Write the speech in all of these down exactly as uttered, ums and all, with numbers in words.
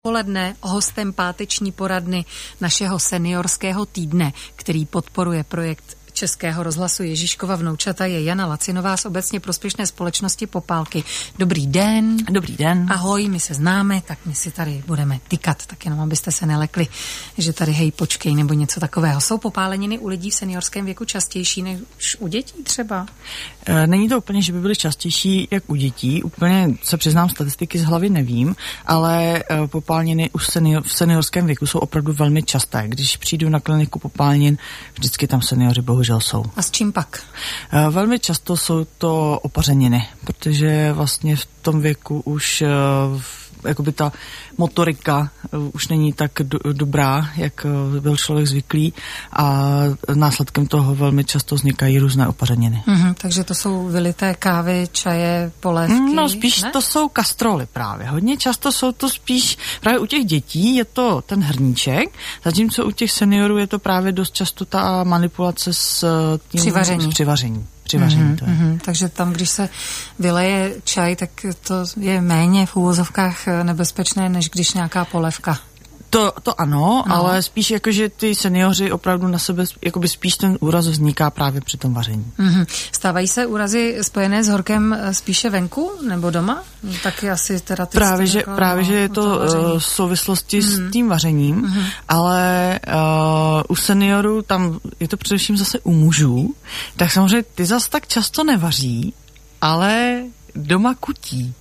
Poledne hostem páteční poradny našeho seniorského týdne, který podporuje projekt Českého rozhlasu Ježíškova vnoučata, je Jana Lacinová z obecně prospěšné společnosti Popálky. Dobrý den. Dobrý den. Ahoj, my se známe, tak my si tady budeme tykat, tak jenom abyste se nelekli, že tady hej, počkej, nebo něco takového. Jsou popáleniny u lidí v seniorském věku častější než u dětí třeba? Není to úplně, že by byly častější jak u dětí, úplně se přiznám, statistiky z hlavy nevím, ale popáleniny už senior, v seniorském věku jsou opravdu velmi časté. Když přijdu na kliniku popálenin, vždycky tam seniori bohužel jsou. A s čím pak? Velmi často jsou to opařeniny, protože vlastně v tom věku už jakoby ta motorika už není tak do, dobrá, jak byl člověk zvyklý, a následkem toho velmi často vznikají různé opařeniny. Mm-hmm, takže to jsou vylité kávy, čaje, polévky? No spíš ne? To jsou kastroly právě. Hodně často jsou to spíš, právě u těch dětí je to ten hrníček, zatímco u těch seniorů je to právě dost často ta manipulace s tím přivaření. S přivaření. Přivaření mm-hmm, to je. Mm-hmm. Takže tam, když se vyleje čaj, tak to je méně v úvozovkách nebezpečné, než když nějaká polévka. To, to ano, no. Ale spíš jakože ty seniori opravdu na sebe, jakoby spíš ten úraz vzniká právě při tom vaření. Mm-hmm. Stávají se úrazy spojené s horkem spíše venku nebo doma? Taky asi teda ty Právě, že, jako, právě, no, že je to v souvislosti mm-hmm. s tím vařením, mm-hmm. ale uh, u seniorů tam je to především zase u mužů, tak samozřejmě ty zas tak často nevaří, ale doma kutí.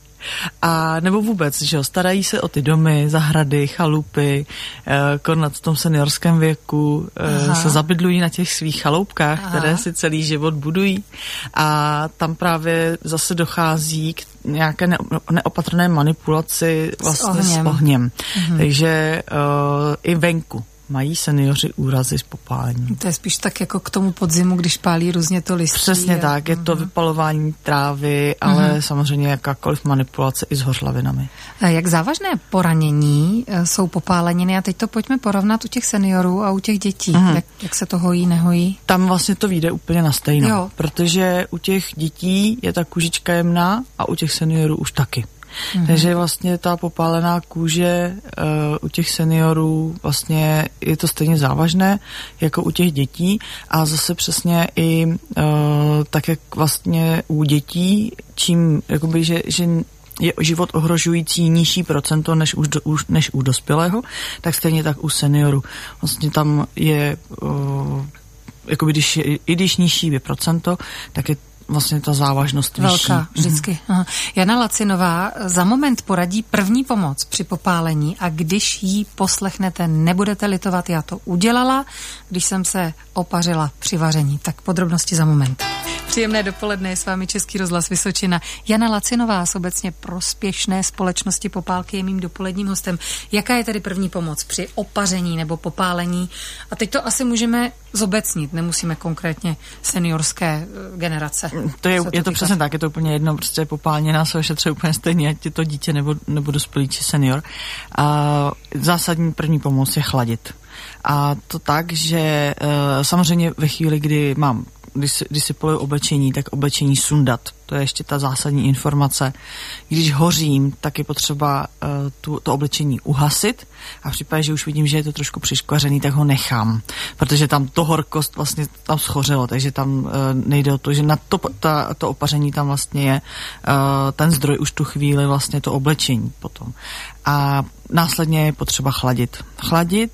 A nebo vůbec, že jo, starají se o ty domy, zahrady, chalupy, konat v tom seniorském věku, Aha. se zabydlují na těch svých chaloupkách, Aha. které si celý život budují, a tam právě zase dochází k nějaké neopatrné manipulaci vlastně s ohněm. S ohněm. Mhm. Takže uh, i venku mají seniori úrazy z popálení. To je spíš tak jako k tomu podzimu, když pálí různě to listí. Přesně a... tak, je to uh-huh. vypalování trávy, ale uh-huh. samozřejmě jakákoliv manipulace i s hořlavinami. A jak závažné poranění jsou popáleniny? A teď to pojďme porovnat u těch seniorů a u těch dětí. Uh-huh. Jak, jak se to hojí, nehojí? Tam vlastně to vyjde úplně na stejno, jo. Protože u těch dětí je ta kůžička jemná a u těch seniorů už taky. Mm-hmm. Takže vlastně ta popálená kůže uh, u těch seniorů vlastně je to stejně závažné jako u těch dětí, a zase přesně i uh, tak, jak vlastně u dětí, čím jakoby, že, že je život ohrožující nižší procento než u, než u dospělého, tak stejně tak u seniorů. Vlastně tam je uh, jakoby, když je, i když nižší je procento, tak je vlastně ta závažnost vyšší. Velká, vždycky. Aha. Jana Lacinová za moment poradí první pomoc při popálení, a když ji poslechnete, nebudete litovat, já to udělala, když jsem se opařila při vaření. Tak podrobnosti za moment. Příjemné dopoledne, je s vámi Český rozhlas Vysočina. Jana Lacinová z obecně prospěšné společnosti Popálky je mým dopoledním hostem. Jaká je tedy první pomoc při opaření nebo popálení? A teď to asi můžeme zobecnit, nemusíme konkrétně seniorské generace. To je, je to přesně tak, je to úplně jedno, prostě popálněná se ošetřuje úplně stejně, ať je to dítě nebo, nebo dospělý či senior. A zásadní první pomoc je chladit. A to tak, že uh, samozřejmě ve chvíli, kdy mám Když si, když si poleju oblečení, tak oblečení sundat. To je ještě ta zásadní informace. Když hořím, tak je potřeba uh, tu, to oblečení uhasit, a v případě, že už vidím, že je to trošku přiškvařený, tak ho nechám. Protože tam to horkost vlastně tam schořelo, takže tam uh, nejde o to, že na to, ta, to opaření tam vlastně je uh, ten zdroj už tu chvíli vlastně to oblečení potom. A následně je potřeba chladit. Chladit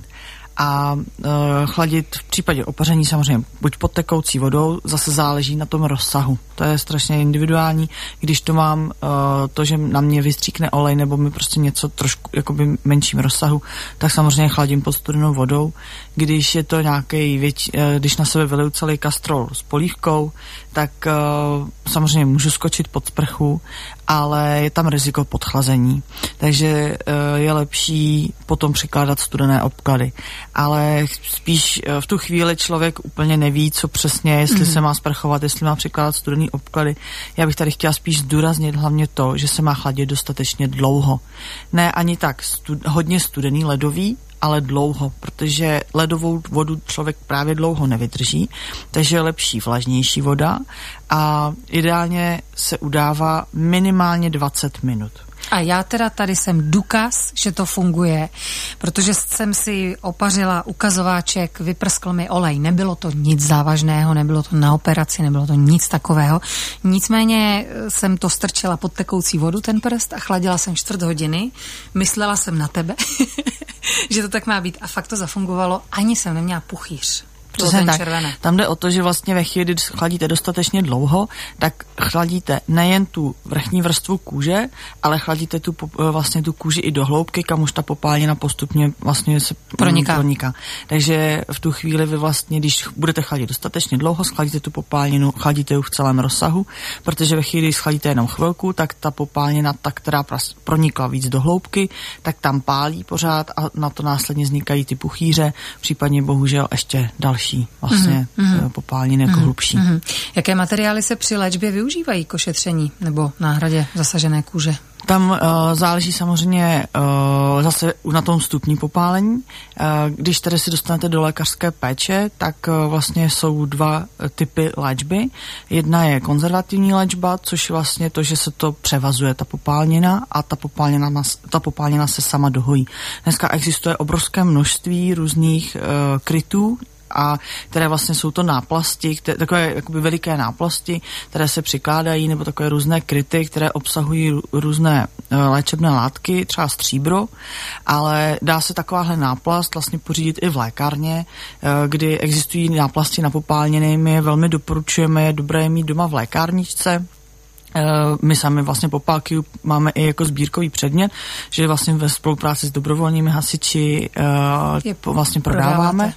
a uh, chladit v případě opaření samozřejmě buď pod tekoucí vodou, zase záleží na tom rozsahu. To je strašně individuální. Když to mám uh, to, že na mě vystříkne olej nebo mi prostě něco trošku jakoby menším rozsahu, tak samozřejmě chladím pod studenou vodou. Když je to nějaký větší, uh, když na sebe vyliju celý kastrol s polívkou, tak uh, samozřejmě můžu skočit pod sprchu, ale je tam riziko podchlazení. Takže uh, je lepší potom přikládat studené obklady. Ale spíš uh, v tu chvíli člověk úplně neví, co přesně, jestli mm. se má sprchovat, jestli má přikládat studený obklady. Já bych tady chtěla spíš zdůraznit hlavně to, že se má chladit dostatečně dlouho. Ne ani tak stu- hodně studený ledový, ale dlouho, protože ledovou vodu člověk právě dlouho nevydrží, takže je lepší vlažnější voda a ideálně se udává minimálně dvacet minut. A já teda tady jsem důkaz, že to funguje, protože jsem si opařila ukazováček, vyprskl mi olej. Nebylo to nic závažného, nebylo to na operaci, nebylo to nic takového. Nicméně jsem to strčila pod tekoucí vodu, ten prst, a chladila jsem čtvrt hodiny. Myslela jsem na tebe, že to tak má být, a fakt to zafungovalo. Ani jsem neměla puchýř. Tak. Tam jde o to, že vlastně ve chvíli, kdy chladíte dostatečně dlouho, tak chladíte nejen tu vrchní vrstvu kůže, ale chladíte tu vlastně tu kůži i do hloubky, kam už ta popálnina postupně vlastně se proniká. proniká. Takže v tu chvíli vy vlastně, když budete chladit dostatečně dlouho, schladíte tu popálninu, chladíte ji v celém rozsahu, protože ve chvíli, kdy schladíte jenom chvilku, tak ta popálnina, ta, která pronikla víc do hloubky, tak tam pálí pořád a na to následně vznikají ty puchýře, případně bohužel ještě další vlastně mm-hmm. popálniny jako mm-hmm. hlubší. Mm-hmm. Jaké materiály se při léčbě využívají k ošetření nebo náhradě zasažené kůže? Tam uh, záleží samozřejmě uh, zase na tom stupni popálení. Uh, když tedy si dostanete do lékařské péče, tak uh, vlastně jsou dva typy léčby. Jedna je konzervativní léčba, což je vlastně to, že se to převazuje, ta popálnina, a ta popálnina, ta popálnina se sama dohojí. Dneska existuje obrovské množství různých uh, krytů, a které vlastně jsou to náplasti, které, takové jakoby veliké náplasti, které se přikládají, nebo takové různé kryty, které obsahují různé uh, léčebné látky, třeba stříbro, ale dá se takováhle náplast vlastně pořídit i v lékárně, uh, kdy existují náplasti na popálniny, my je velmi doporučujeme, je dobré je mít doma v lékárničce. My sami vlastně popálky máme i jako sbírkový předmět, že vlastně ve spolupráci s dobrovolnými hasiči uh, vlastně prodáváme. Prodáváte.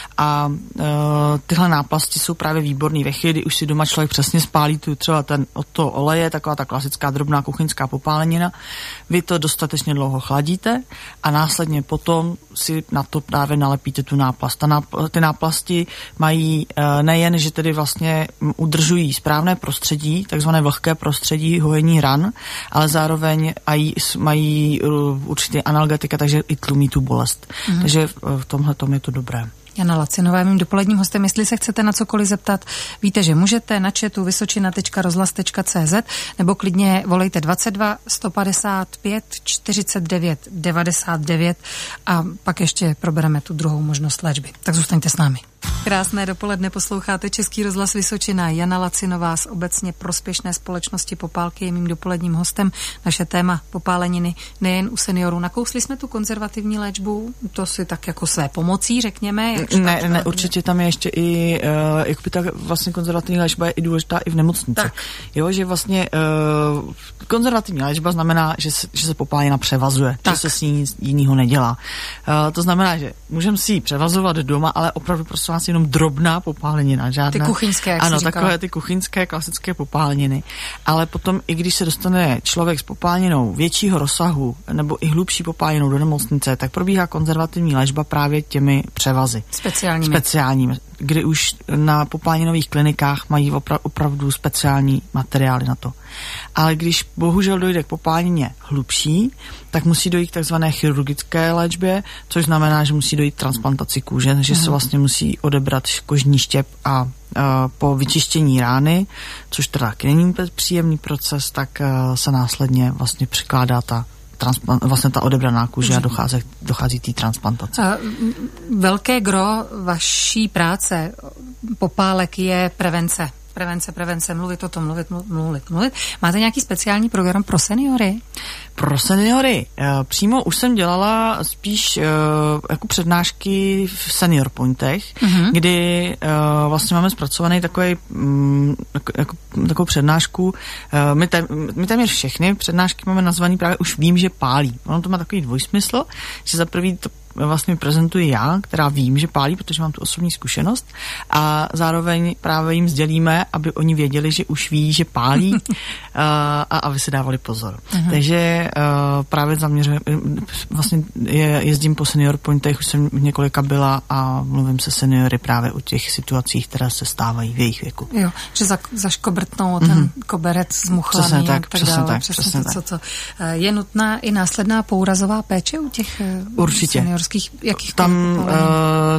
A uh, tyhle náplasti jsou právě výborný. Ve chvíli, kdy už si doma člověk přesně spálí tu třeba ten od toho oleje, taková ta klasická drobná kuchyňská popálenina, vy to dostatečně dlouho chladíte a následně potom si na to právě nalepíte tu náplast. Ta nápl- ty náplasti mají uh, nejen, že tedy vlastně udržují správné prostředí, takzvané vlhké prostředí hojení ran, ale zároveň aj, mají uh, určitě analgetika, takže i tlumí tu bolest. Mm-hmm. Takže v tomhle tom je to dobré. Jana Lacinová je mým dopoledním hostem. Jestli se chcete na cokoliv zeptat, víte, že můžete na chatu vysočina tečka rozhlas tečka cé zet nebo klidně volejte dvacet dva sto padesát pět čtyřicet devět devadesát devět a pak ještě probereme tu druhou možnost léčby. Tak zůstaňte s námi. Krásné dopoledne, posloucháte Český rozhlas Vysočina. Jana Lacinová z obecně prospěšné společnosti Popálky je mým dopoledním hostem. Naše téma popáleniny nejen u seniorů. Nakousli jsme tu konzervativní léčbu, to si tak jako své pomocí, řekněme. Ne, ne, určitě tam je ještě i, uh, jakoby ta vlastně konzervativní léčba je i důležitá i v nemocnici. Tak. Jo, že vlastně uh, konzervativní léčba znamená, že se, že se popálina převazuje, tak. Že se s ní nic jiného nedělá. Uh, to znamená, že můžeme si ji převazovat doma, ale opravdu prostě vás jenom drobná popálenina. Žádná, ty kuchyňské, jak ano, jsi takové říkala. Ty kuchyňské klasické popáleniny. Ale potom, i když se dostane člověk s popáleninou většího rozsahu nebo i hlubší popáleninou do nemocnice, tak probíhá konzervativní léčba právě těmi převazy. Speciálními. Speciálními, kdy už na popáleninových klinikách mají opra- opravdu speciální materiály na to. Ale když bohužel dojde k popálenině hlubší, tak musí dojít k takzvané chirurgické léčbě, což znamená, že musí dojít k transplantaci kůže, že se vlastně musí odebrat kožní štěp a uh, po vyčištění rány, což teda taky není úplně příjemný proces, tak uh, se následně vlastně přikládá ta Transplant, vlastně ta odebraná kůže a dochází, dochází té transplantace. A velké gro vaší práce popálek je prevence. Prevence, prevence, mluvit o tom, mluvit, mluvit, mluvit. Máte nějaký speciální program pro seniory? Pro seniory. Přímo už jsem dělala spíš jako přednášky v senior pointech, mm-hmm. kdy vlastně máme zpracovaný takový jako, jako, takovou přednášku. My, tam, my téměř všechny přednášky máme nazvaný právě už vím, že pálí. Ono to má takový dvojsmysl, že za prvý to vlastně prezentuji já, která vím, že pálí, protože mám tu osobní zkušenost a zároveň právě jim sdělíme, aby oni věděli, že už ví, že pálí a, a aby si dávali pozor. Uh-huh. Takže uh, právě zaměřuji, vlastně je, jezdím po senior pointech, už jsem několika byla a mluvím se seniory právě o těch situacích, které se stávají v jejich věku. Jo, že za, zaškobrtnou ten uh-huh. koberec zmuchlaný přesně tak, a tak přesně dále. Tak, přesně přesně to, tak. Co, co. Je nutná i následná pourazová péče u těch určitě. seniorských jakých tam uh,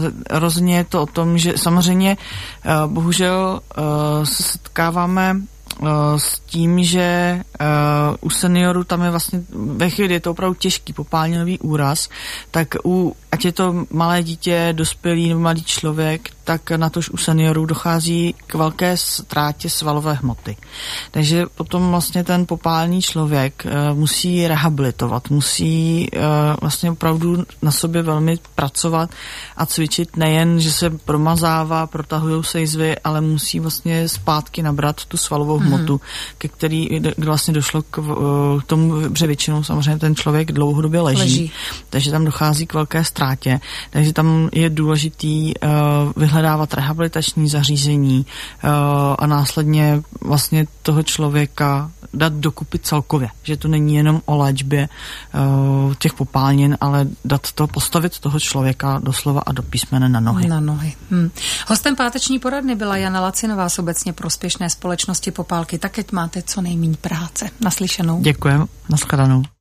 rozhodně je to o tom, že samozřejmě uh, bohužel uh, se setkáváme s tím, že uh, u seniorů tam je vlastně ve chvíli, je to opravdu těžký popálninový úraz, tak u, ať je to malé dítě, dospělý nebo mladý člověk, tak na tož u seniorů dochází k velké ztrátě svalové hmoty. Takže potom vlastně ten popálný člověk uh, musí rehabilitovat, musí uh, vlastně opravdu na sobě velmi pracovat a cvičit nejen, že se promazává, protahujou se jizvy, ale musí vlastně zpátky nabrat tu svalovou hmotu, mm-hmm. ke který vlastně došlo k, k tomu, že většinou samozřejmě ten člověk dlouhodobě leží, leží, takže tam dochází k velké ztrátě, takže tam je důležitý uh, vyhledávat rehabilitační zařízení uh, a následně vlastně toho člověka dát dokupy celkově, že to není jenom o léčbě uh, těch popálnin, ale dát to, postavit toho člověka doslova a do písmene na nohy. Na nohy. Hm. Hostem páteční poradny byla Jana Lacinová z obecně prospěšné společnosti Popálky. Tak ať máte co nejméně práce. Naslyšenou. Děkujem. Nashledanou.